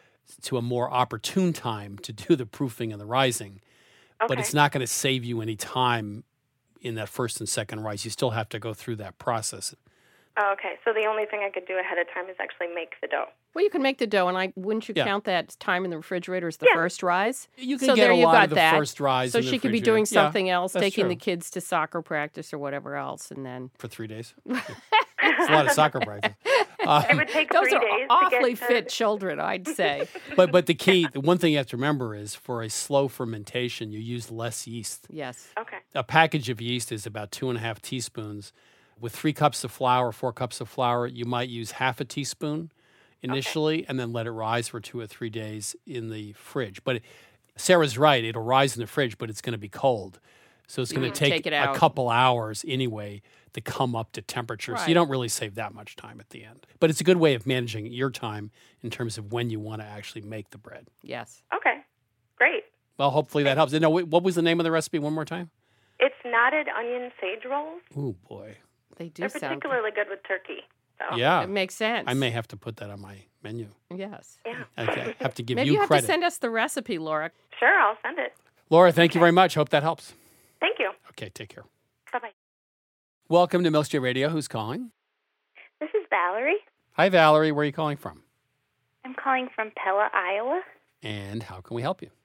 to a more opportune time to do the proofing and the rising, but it's not going to save you any time in that first and second rise. You still have to go through that process. Oh, okay. So the only thing I could do ahead of time is actually make the dough. Well, you can make the dough, and wouldn't you count that time in the refrigerator as the first rise? You can so get there a you lot got of the that. first rise So in the she could be refrigerator. doing something else, that's taking true. the kids to soccer practice or whatever else, and then... For 3 days. It's a lot of soccer practice. It would take Those 3 are days awfully to get fit children, I'd say. But the one thing you have to remember is for a slow fermentation, you use less yeast. Yes. Okay. A package of yeast is about 2.5 teaspoons. With 3 cups of flour, 4 cups of flour, you might use half a teaspoon initially and then let it rise for 2 or 3 days in the fridge. But Sarah's right. It'll rise in the fridge, but it's going to be cold. So it's going to take it a out. couple hours anyway to come up to temperature. So you Right. don't really save that much time at the end. But it's a good way of managing your time in terms of when you want to actually make the bread. Yes. Okay. Great. Well, hopefully that helps. No, what was the name of the recipe one more time? It's knotted onion sage rolls. Oh, boy. They do They're sound... particularly good with turkey. So. Yeah. It makes sense. I may have to put that on my menu. Yes. Yeah. I have to give Maybe you you have credit. to send us the recipe, Laura. Sure, I'll send it. Laura, thank you very much. Hope that helps. Thank you. Okay, take care. Bye-bye. Welcome to Milk Street Radio. Who's calling? This is Valerie. Hi, Valerie. Where are you calling from? I'm calling from Pella, Iowa. And how can we help you?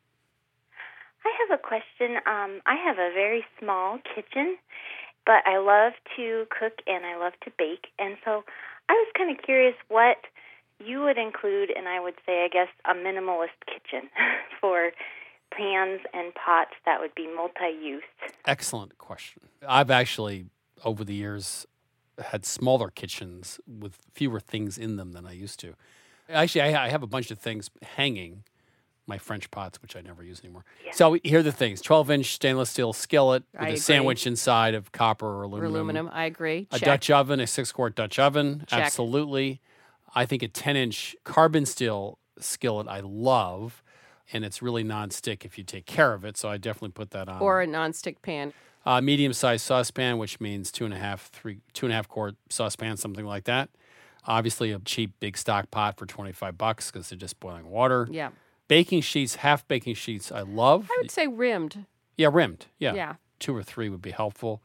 I have a question. I have a very small kitchen, but I love to cook and I love to bake. And so I was kind of curious what you would include, and I would say, I guess, a minimalist kitchen for pans and pots that would be multi-use. Excellent question. I've actually, over the years, had smaller kitchens with fewer things in them than I used to. Actually, I have a bunch of things hanging, my French pots, which I never use anymore. Yeah. So here are the things. 12-inch stainless steel skillet with a sandwich inside of copper or aluminum. I agree. A Check. Dutch oven, a 6-quart Dutch oven. Check. Absolutely. I think a 10-inch carbon steel skillet I love, and it's really nonstick if you take care of it, so I definitely put that on. Or a nonstick pan. Medium-sized saucepan, which means 2.5 quart saucepan, something like that. Obviously, a cheap big stock pot for $25 because they're just boiling water. Yeah. Baking sheets, half baking sheets, I love. I would say rimmed. Yeah, rimmed. Yeah. Yeah. 2 or 3 would be helpful.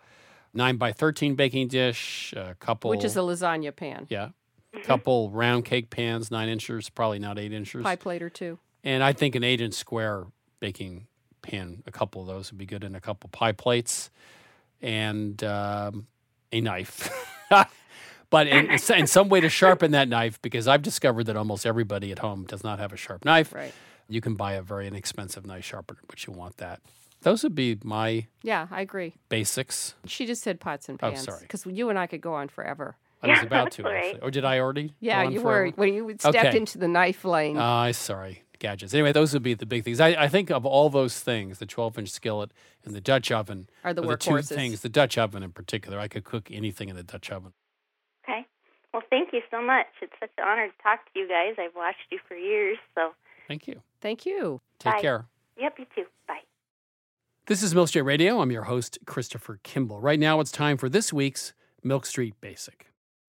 9x13 baking dish, a couple. Which is a lasagna pan. Yeah. A couple round cake pans, 9 inches, probably not 8 inches. Pie plate or two. And I think an 8-inch square baking pan, a couple of those would be good, and a couple pie plates and a knife. But in some way to sharpen that knife, because I've discovered that almost everybody at home does not have a sharp knife. Right. You can buy a very inexpensive knife sharpener, but you want that. Those would be my Yeah, I agree. basics. She just said pots and pans. sorry. Because you and I could go on forever. I was about to, that's right. actually. Or did I already? Yeah, go on you forever? were. When you stepped Okay. into the knife lane. Sorry. Gadgets. Anyway, those would be the big things. I think of all those things, the 12-inch skillet and the Dutch oven Are the two workhorses. things. The Dutch oven in particular. I could cook anything in the Dutch oven. Okay. Well, thank you so much. It's such an honor to talk to you guys. I've watched you for years, so. Thank you. Thank you. Take Bye. care. Yep, you too. Bye. This is Milk Street Radio. I'm your host, Christopher Kimball. Right now, it's time for this week's Milk Street Basic.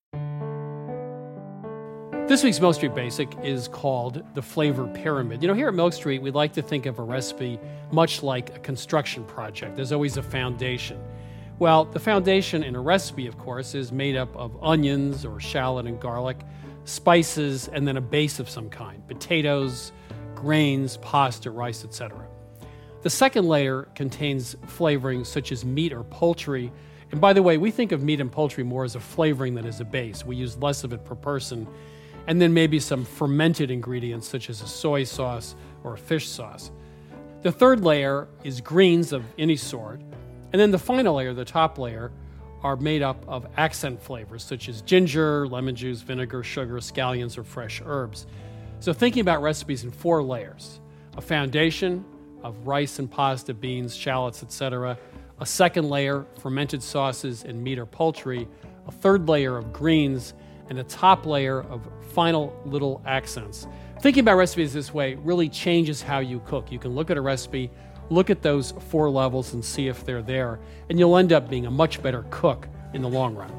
This week's Milk Street Basic is called the Flavor Pyramid. You know, here at Milk Street, we like to think of a recipe much like a construction project. There's always a foundation. Well, the foundation in a recipe, of course, is made up of onions or shallot and garlic, spices, and then a base of some kind, potatoes, grains, pasta, rice, etc. The second layer contains flavorings such as meat or poultry. And by the way, we think of meat and poultry more as a flavoring than as a base. We use less of it per person. And then maybe some fermented ingredients such as a soy sauce or a fish sauce. The third layer is greens of any sort. And then the final layer, the top layer, are made up of accent flavors such as ginger, lemon juice, vinegar, sugar, scallions, or fresh herbs. So thinking about recipes in 4 layers: a foundation of rice and pasta, beans, shallots, etc., a second layer, fermented sauces and meat or poultry, a third layer of greens, and a top layer of final little accents. Thinking about recipes this way really changes how you cook. You can look at a recipe, look at those 4 levels and see if they're there, and you'll end up being a much better cook in the long run.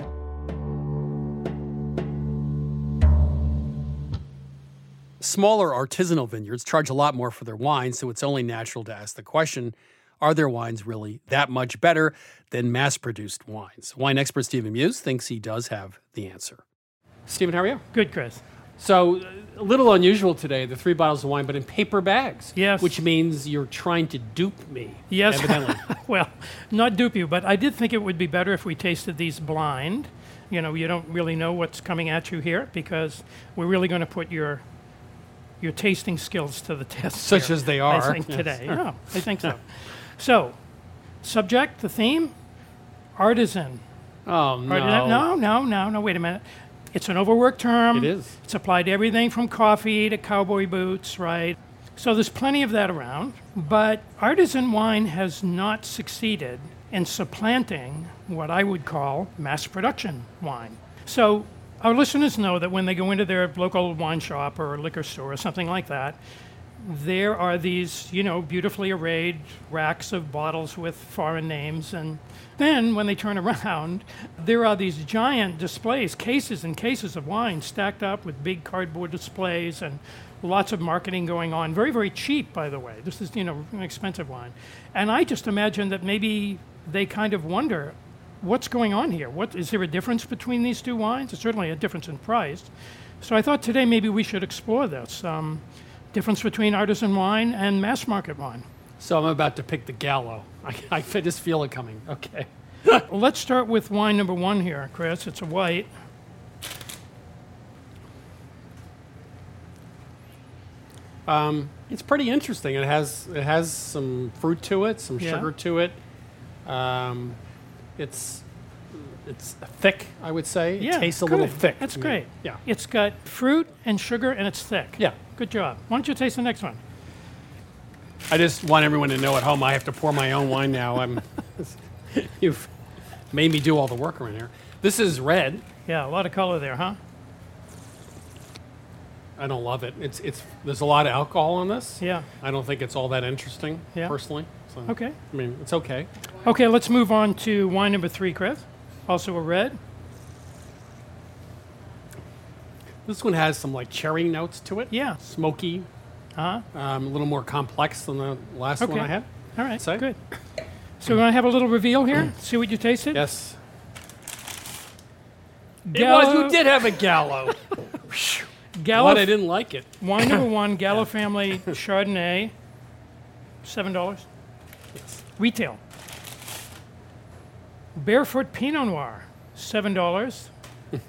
Smaller artisanal vineyards charge a lot more for their wine, so it's only natural to ask the question, are their wines really that much better than mass-produced wines? Wine expert Stephen Muse thinks he does have the answer. Stephen, how are you? Good, Chris. So, a little unusual today, the 3 bottles of wine, but in paper bags. Yes. Which means you're trying to dupe me. Yes. Evidently. Well, not dupe you, but I did think it would be better if we tasted these blind. You know, you don't really know what's coming at you here because we're really going to put your tasting skills to the test. Such here, as they are. I think Yes. today. No, I think so. So, subject, the theme, artisan. Oh, no. No, wait a minute. It's an overworked term. It is. It's applied to everything from coffee to cowboy boots, right? So there's plenty of that around. But artisan wine has not succeeded in supplanting what I would call mass production wine. So our listeners know that when they go into their local wine shop or liquor store or something like that, there are these, beautifully arrayed racks of bottles with foreign names. And then when they turn around, there are these giant displays, cases and cases of wine stacked up with big cardboard displays and lots of marketing going on. Very, very cheap, by the way. This is, an expensive wine. And I just imagine that maybe they kind of wonder, what's going on here? Is there a difference between these 2 wines? There's certainly a difference in price. So I thought today maybe we should explore this. Difference between artisan wine and mass market wine. So I'm about to pick the Gallo. I just feel it coming. Okay. Let's start with wine number 1 here, Chris. It's a white. It's pretty interesting. It has some fruit to it, some sugar to it. It's thick, I would say. It tastes a little thick. That's to me. great. Yeah. It's got fruit and sugar and it's thick. Yeah. Good job. Why don't you taste the next one? I just want everyone to know at home I have to pour my own wine now. You've made me do all the work around here. This is red. Yeah, a lot of color there, huh? I don't love it. There's a lot of alcohol on this. Yeah. I don't think it's all that interesting, personally. So, Okay. I mean, it's okay. Okay, let's move on to wine number 3, Chris. Also a red. This one has some cherry notes to it. Yeah. Smoky. Uh-huh. A little more complex than the last one I had. All right, good. So we want to have a little reveal here? See what you tasted? Yes. Gallo. You did have a Gallo. Gallo. But I didn't like it. Wine number 1, Gallo Family Chardonnay, $7. Yes. Retail. Barefoot Pinot Noir, $7.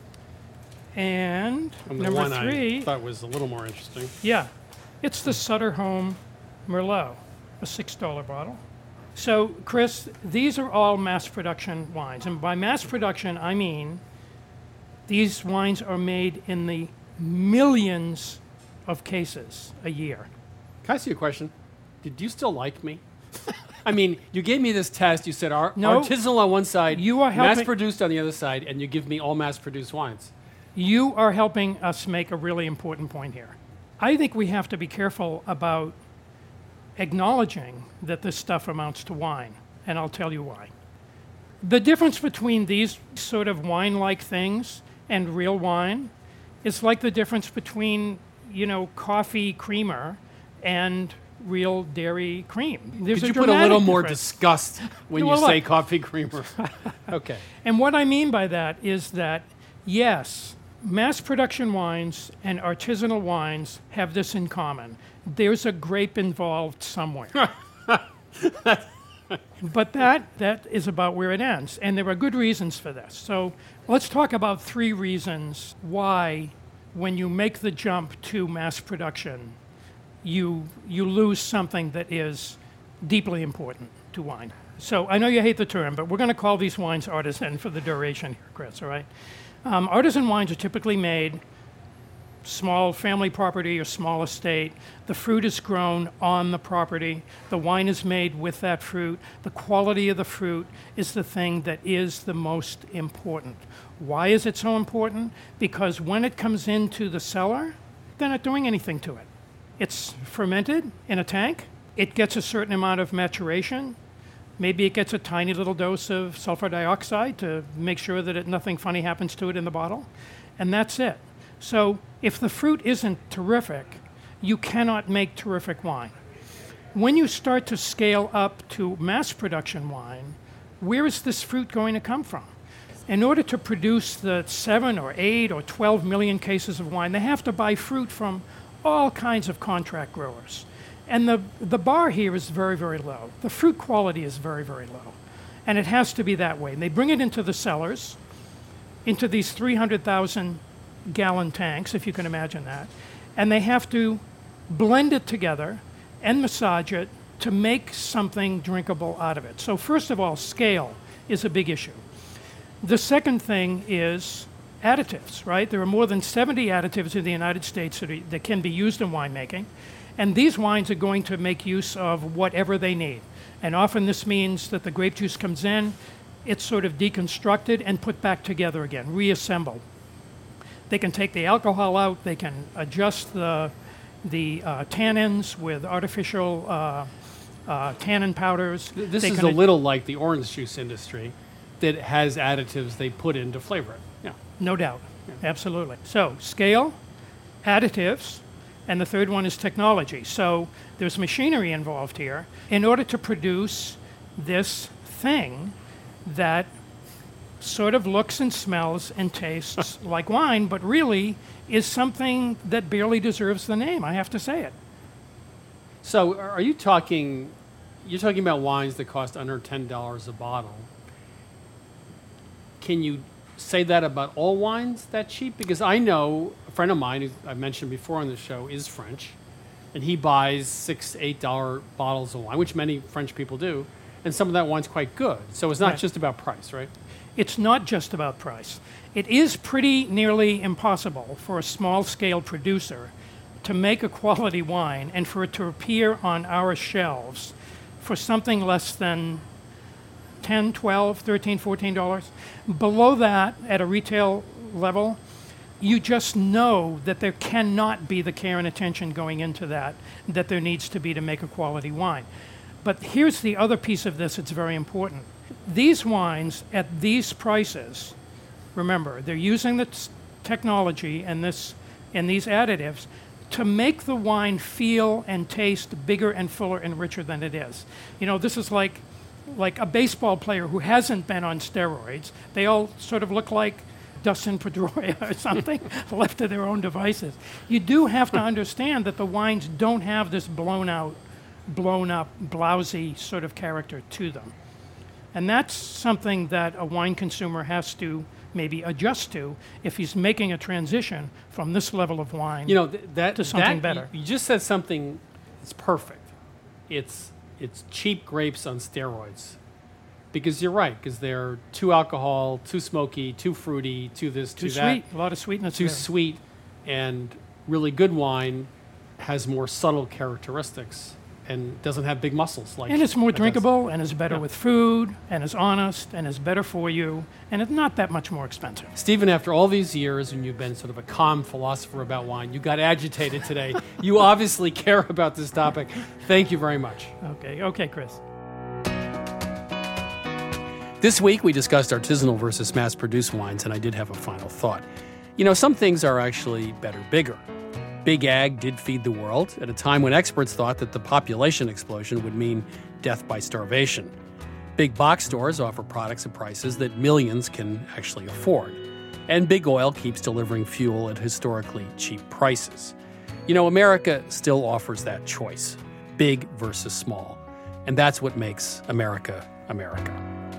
And the number one 3. I thought was a little more interesting. Yeah. It's the Sutter Home Merlot, a $6 bottle. So, Chris, these are all mass production wines. And by mass production, I mean these wines are made in the millions of cases a year. Can I ask you a question? Did you still like me? I mean, you gave me this test. You said artisanal on one side, mass-produced on the other side, and you give me all mass-produced wines. You are helping us make a really important point here. I think we have to be careful about acknowledging that this stuff amounts to wine, and I'll tell you why. The difference between these sort of wine-like things and real wine is like the difference between, coffee creamer and real dairy cream. Could you put a little more disgust when you say coffee creamer? Okay. And what I mean by that is that, yes, mass production wines and artisanal wines have this in common. There's a grape involved somewhere. But that is about where it ends. And there are good reasons for this. So let's talk about 3 reasons why, when you make the jump to mass production, you lose something that is deeply important to wine. So I know you hate the term, but we're going to call these wines artisan for the duration here, Chris, all right? Artisan wines are typically made small family property or small estate. The fruit is grown on the property. The wine is made with that fruit. The quality of the fruit is the thing that is the most important. Why is it so important? Because when it comes into the cellar, they're not doing anything to it. It's fermented in a tank. It gets a certain amount of maturation. Maybe it gets a tiny little dose of sulfur dioxide to make sure that nothing funny happens to it in the bottle. And that's it. So if the fruit isn't terrific, you cannot make terrific wine. When you start to scale up to mass production wine, where is this fruit going to come from? In order to produce the 7 or 8 or 12 million cases of wine, they have to buy fruit from all kinds of contract growers. And the bar here is very, very low. The fruit quality is very, very low. And it has to be that way. And they bring it into the cellars, into these 300,000 gallon tanks, if you can imagine that. And they have to blend it together and massage it to make something drinkable out of it. So first of all, scale is a big issue. The second thing is additives, right? There are more than 70 additives in the United States that can be used in winemaking. And these wines are going to make use of whatever they need. And often this means that the grape juice comes in, it's sort of deconstructed and put back together again, reassembled. They can take the alcohol out, they can adjust the tannins with artificial tannin powders. This is a little like the orange juice industry that has additives they put in to flavor it. Yeah. No doubt. Yeah. Absolutely. So scale, additives, and the third one is technology. So there's machinery involved here in order to produce this thing that sort of looks and smells and tastes like wine, but really is something that barely deserves the name. I have to say it. So are you're talking about wines that cost under $10 a bottle. Can you say that about all wines that cheap? Because I know a friend of mine, who I mentioned before on the show, is French, and he buys $6, $8 bottles of wine, which many French people do, and some of that wine's quite good. So it's not just about price, right? It's not just about price. It is pretty nearly impossible for a small-scale producer to make a quality wine and for it to appear on our shelves for something less than $10, $12, $13, $14. Below that, at a retail level, you just know that there cannot be the care and attention going into that there needs to be to make a quality wine. But here's the other piece of this that's very important. These wines at these prices, remember, they're using the technology and these additives to make the wine feel and taste bigger and fuller and richer than it is. You know, this is like a baseball player who hasn't been on steroids. They all sort of look like Dustin Pedroia or something, left to their own devices. You do have to understand that the wines don't have this blown up, blousy sort of character to them. And that's something that a wine consumer has to maybe adjust to if he's making a transition from this level of wine to something better. You just said something that's perfect. It's cheap grapes on steroids. Because you're right, because they're too alcohol, too smoky, too fruity, too this, too that. Too sweet, a lot of sweetness. Too sweet, and really good wine has more subtle characteristics and doesn't have big muscles. And it's more drinkable, and is better with food, and is honest, and is better for you, and it's not that much more expensive. Stephen, after all these years, and you've been sort of a calm philosopher about wine, you got agitated today. You obviously care about this topic. Thank you very much. Okay, Chris. This week, we discussed artisanal versus mass-produced wines, and I did have a final thought. Some things are actually better bigger. Big Ag did feed the world at a time when experts thought that the population explosion would mean death by starvation. Big box stores offer products at prices that millions can actually afford. And Big Oil keeps delivering fuel at historically cheap prices. America still offers that choice, big versus small. And that's what makes America, America.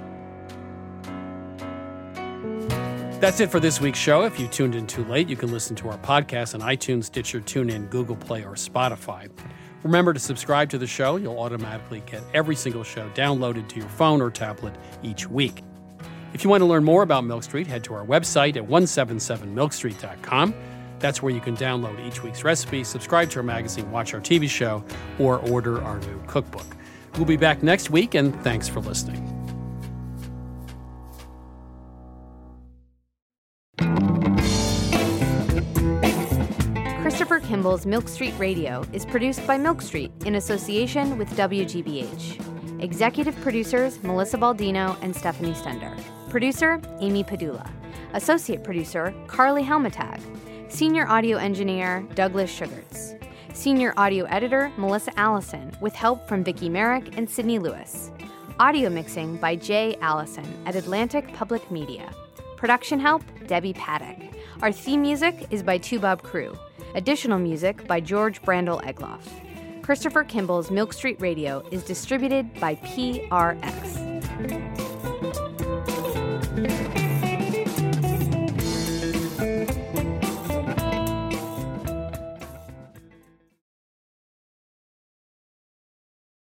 That's it for this week's show. If you tuned in too late, you can listen to our podcast on iTunes, Stitcher, TuneIn, Google Play, or Spotify. Remember to subscribe to the show. You'll automatically get every single show downloaded to your phone or tablet each week. If you want to learn more about Milk Street, head to our website at 177milkstreet.com. That's where you can download each week's recipe, subscribe to our magazine, watch our TV show, or order our new cookbook. We'll be back next week, and thanks for listening. Christopher Kimball's Milk Street Radio is produced by Milk Street in association with WGBH. Executive producers Melissa Baldino and Stephanie Stender. Producer Amy Padula. Associate producer Carly Helmetag. Senior audio engineer Douglas Sugarts. Senior audio editor Melissa Allison with help from Vicki Merrick and Sydney Lewis. Audio mixing by Jay Allison at Atlantic Public Media. Production help Debbie Paddock. Our theme music is by Two Bob Crew. Additional music by George Brandel Egloff. Christopher Kimball's Milk Street Radio is distributed by PRX.